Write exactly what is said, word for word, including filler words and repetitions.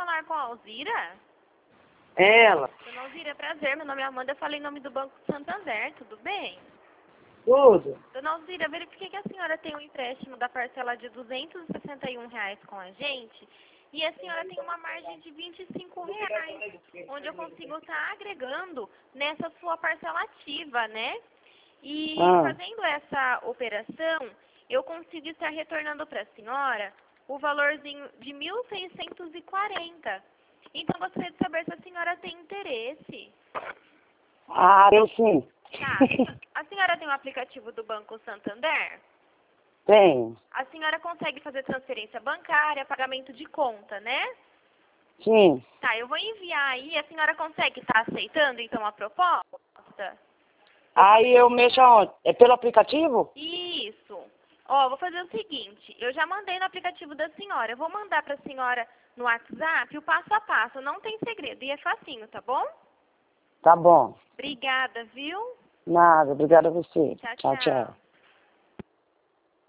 falar com a Alzira? Ela. Dona Alzira, prazer. Meu nome é Amanda. Eu falei em nome do Banco Santander. Tudo bem? Tudo. Dona Alzira, verifiquei que a senhora tem um empréstimo da parcela de duzentos e sessenta e um reais com a gente. E a senhora tem uma margem de vinte e cinco reais, onde eu consigo estar agregando nessa sua parcela ativa, né? E Ah. fazendo essa operação, eu consigo estar retornando para a senhora o valorzinho de mil seiscentos e quarenta. Então, gostaria de saber se a senhora tem interesse. Ah, eu sim. Tá. A senhora tem o aplicativo do Banco Santander? Tem. A senhora consegue fazer transferência bancária, pagamento de conta, né? Sim. Tá, eu vou enviar aí. A senhora consegue estar aceitando, então, a proposta? Aí eu mexo aonde? É pelo aplicativo? Isso. Ó, vou fazer o seguinte. Eu já mandei no aplicativo da senhora. Eu vou mandar para a senhora no WhatsApp o passo a passo. Não tem segredo. E é facinho, tá bom? Tá bom. Obrigada, viu? Nada, obrigada a você. Tchau, Tchau, tchau. tchau.